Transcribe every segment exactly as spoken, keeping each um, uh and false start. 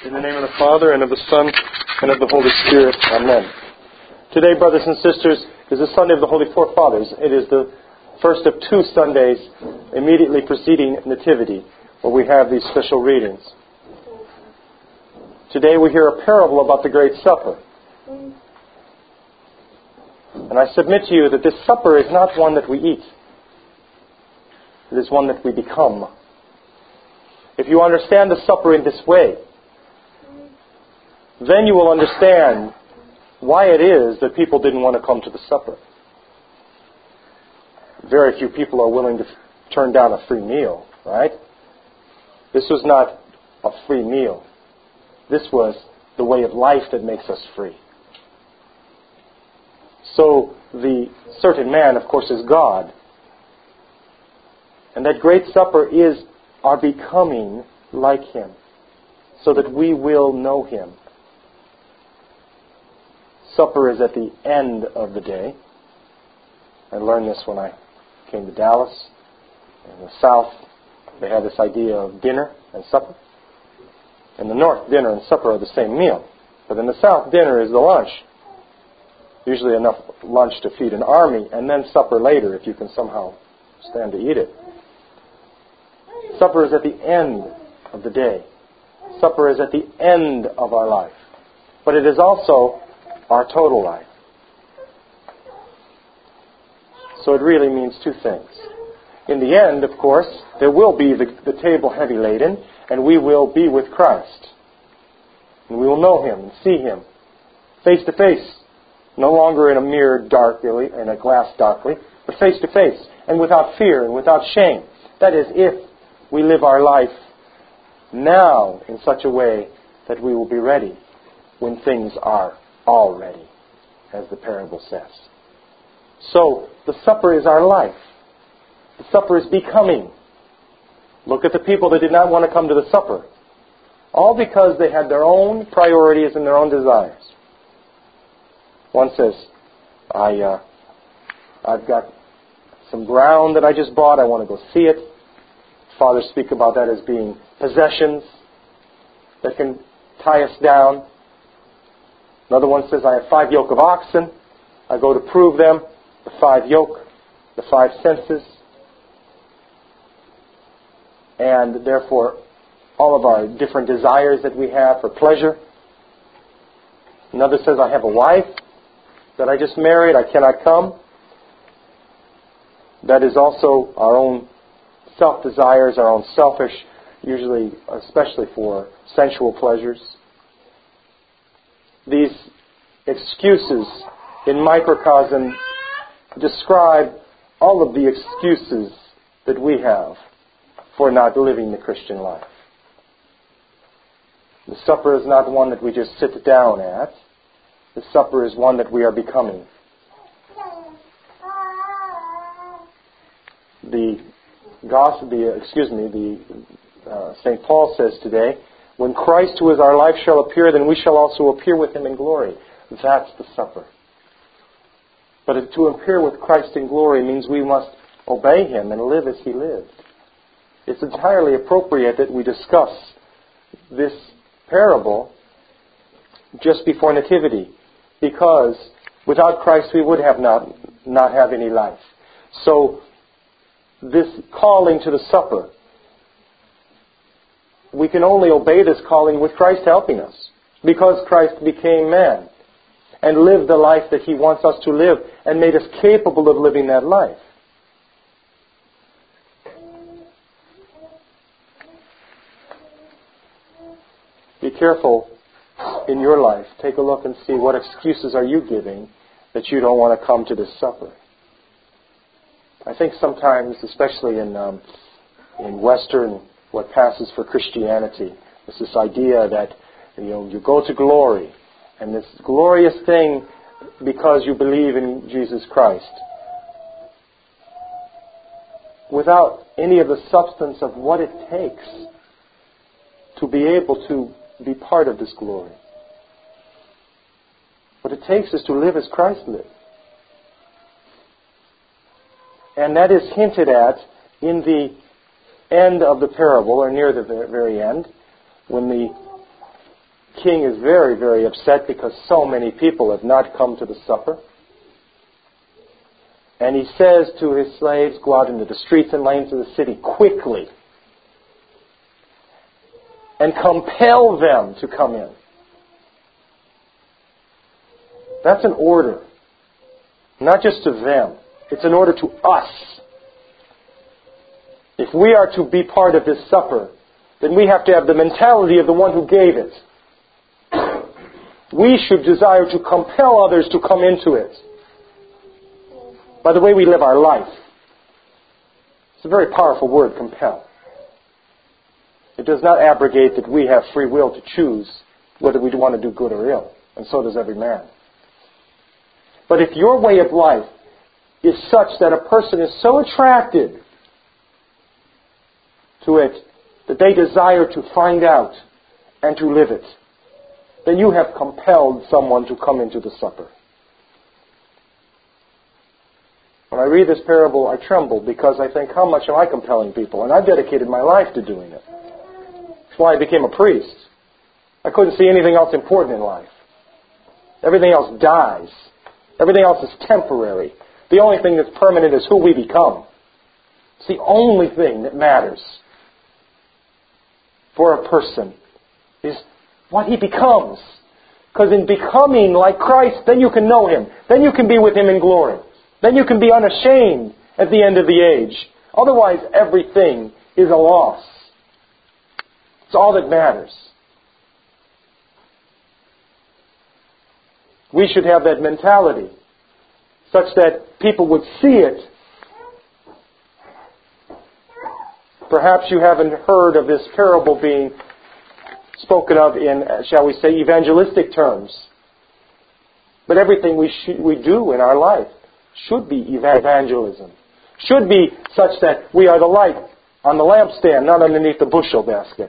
In the name of the Father, and of the Son, and of the Holy Spirit. Amen. Today, brothers and sisters, is the Sunday of the Holy Forefathers. It is the first of two Sundays immediately preceding Nativity, where we have these special readings. Today we hear a parable about the Great Supper. And I submit to you that this supper is not one that we eat. It is one that we become. If you understand the supper in this way, then you will understand why it is that people didn't want to come to the supper. Very few people are willing to turn down a free meal, right? This was not a free meal. This was the way of life that makes us free. So the certain man, of course, is God. And that great supper is our becoming like Him, so that we will know Him. Supper is at the end of the day. I learned this when I came to Dallas. In the South, they have this idea of dinner and supper. In the North, dinner and supper are the same meal. But in the South, dinner is the lunch. Usually enough lunch to feed an army, and then supper later if you can somehow stand to eat it. Supper is at the end of the day. Supper is at the end of our life. But it is also our total life. So it really means two things. In the end, of course, there will be the, the table heavy laden, and we will be with Christ. And we will know Him and see Him face to face. No longer in a mirror darkly, in a glass darkly, but face to face, and without fear and without shame. That is, if we live our life now in such a way that we will be ready when things are all ready, as the parable says. So, the supper is our life. The supper is becoming. Look at the people that did not want to come to the supper. All because they had their own priorities and their own desires. One says, I, uh, I've got some ground that I just bought. I want to go see it. Fathers speak about that as being possessions that can tie us down. Another one says, I have five yoke of oxen. I go to prove them. The five yoke, the five senses. And therefore, all of our different desires that we have for pleasure. Another says, I have a wife that I just married. I cannot come. That is also our own self-desires, our own selfish, usually, especially for sensual pleasures. These excuses in microcosm describe all of the excuses that we have for not living the Christian life. The supper is not one that we just sit down at. The supper is one that we are becoming. The gospel, the excuse me, the uh, Saint Paul says today, when Christ, who is our life, shall appear, then we shall also appear with Him in glory. That's the supper. But to appear with Christ in glory means we must obey Him and live as He lived. It's entirely appropriate that we discuss this parable just before Nativity, because without Christ we would have not, not have any life. So this calling to the supper, we can only obey this calling with Christ helping us, because Christ became man and lived the life that He wants us to live and made us capable of living that life. Be careful in your life. Take a look and see what excuses are you giving that you don't want to come to this supper. I think sometimes, especially in um, in Western, what passes for Christianity, is this idea that you know you go to glory, and this glorious thing because you believe in Jesus Christ, without any of the substance of what it takes to be able to be part of this glory. What it takes is to live as Christ lived. And that is hinted at in the end of the parable, or near the very end, when the king is very, very upset because so many people have not come to the supper. And he says to his slaves, go out into the streets and lanes of the city quickly and compel them to come in. That's an order. Not just to them. It's an order to us. If we are to be part of this supper, then we have to have the mentality of the one who gave it. We should desire to compel others to come into it by the way we live our life. It's a very powerful word, compel. It does not abrogate that we have free will to choose whether we want to do good or ill, and so does every man. But if your way of life is such that a person is so attracted to it that they desire to find out and to live it, then you have compelled someone to come into the supper. When I read this parable, I tremble because I think, how much am I compelling people? And I've dedicated my life to doing it. That's why I became a priest. I couldn't see anything else important in life. Everything else dies. Everything else is temporary. The only thing that's permanent is who we become. It's the only thing that matters for a person is what he becomes. Because in becoming like Christ, then you can know Him. Then you can be with Him in glory. Then you can be unashamed at the end of the age. Otherwise, everything is a loss. It's all that matters. We should have that mentality such that people would see it. Perhaps you haven't heard of this parable being spoken of in, shall we say, evangelistic terms. But everything we sh- we do in our life should be evangelism. Should be such that we are the light on the lampstand, not underneath the bushel basket.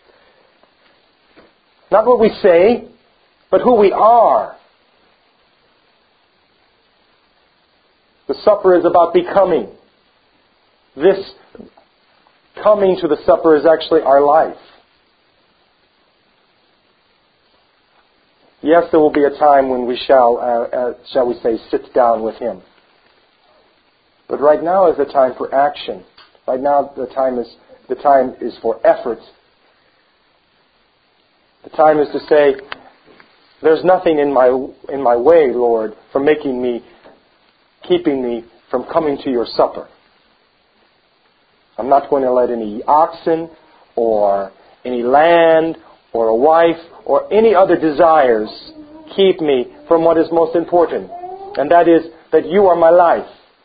Not what we say, but who we are. The supper is about becoming. This coming to the supper is actually our life. Yes, there will be a time when we shall, uh, uh, shall we say, sit down with Him. But right now is the time for action. Right now the time is the time is for effort. The time is to say, there's nothing in my in my way, Lord, for making me, keeping me from coming to your supper. I'm not going to let any oxen or any land or a wife or any other desires keep me from what is most important. And that is that you are my life.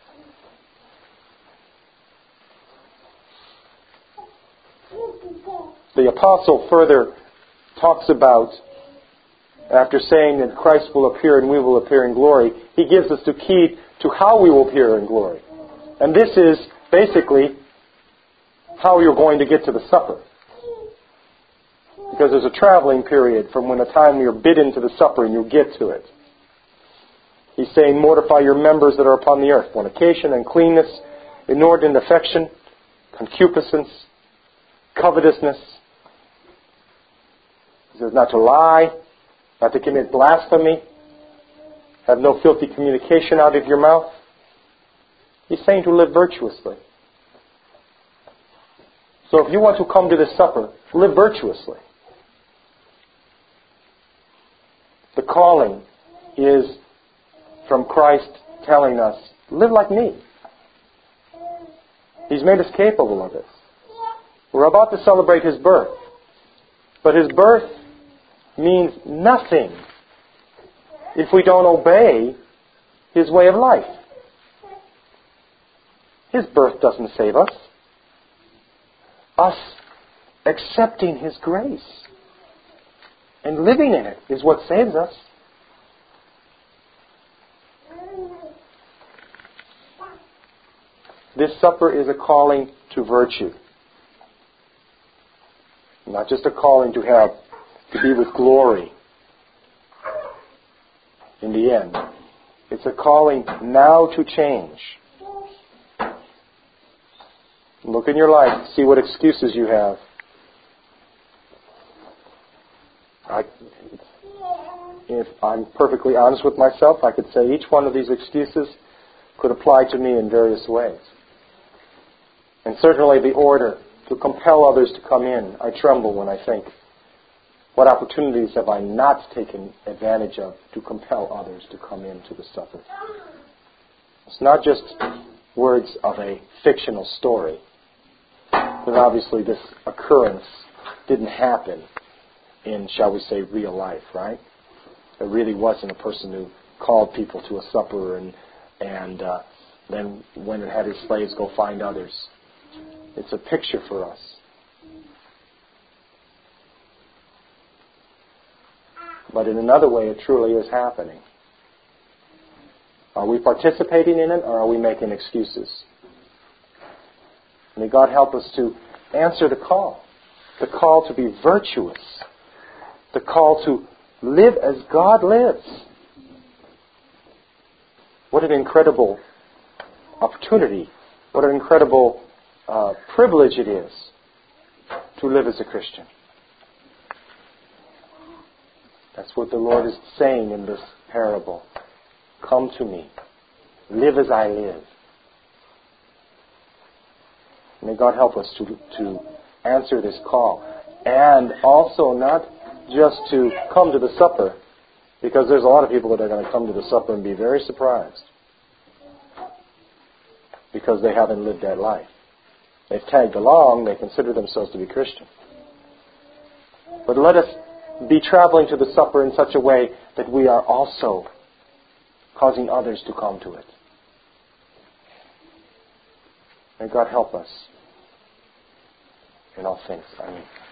The apostle further talks about, after saying that Christ will appear and we will appear in glory, he gives us the key to how we will appear in glory. And this is basically how you're going to get to the supper. Because there's a traveling period from when the time you're bidden to the supper and you get to it. He's saying, mortify your members that are upon the earth: fornication, uncleanness, inordinate affection, concupiscence, covetousness. He says not to lie, not to commit blasphemy, have no filthy communication out of your mouth. He's saying to live virtuously. So if you want to come to this supper, live virtuously. The calling is from Christ telling us, live like me. He's made us capable of it. We're about to celebrate His birth. But His birth means nothing if we don't obey His way of life. His birth doesn't save us. Us accepting His grace and living in it is what saves us. This supper is a calling to virtue. Not just a calling to have, to be with glory in the end. It's a calling now to change. Look in your life, see what excuses you have. I, if I'm perfectly honest with myself, I could say each one of these excuses could apply to me in various ways. And certainly the order to compel others to come in, I tremble when I think, what opportunities have I not taken advantage of to compel others to come into the supper? It's not just words of a fictional story, but obviously this occurrence didn't happen in, shall we say, real life, right? There really wasn't a person who called people to a supper and and uh, then went and had his slaves go find others. It's a picture for us. But in another way, it truly is happening. Are we participating in it, or are we making excuses? May God help us to answer the call. The call to be virtuous. The call to live as God lives. What an incredible opportunity. What an incredible uh, privilege it is to live as a Christian. That's what the Lord is saying in this parable. Come to me. Live as I live. May God help us to, to answer this call. And also not just to come to the supper, because there's a lot of people that are going to come to the supper and be very surprised because they haven't lived that life. They've tagged along, they consider themselves to be Christian. But let us be traveling to the supper in such a way that we are also causing others to come to it. May God help us in all things. Amen.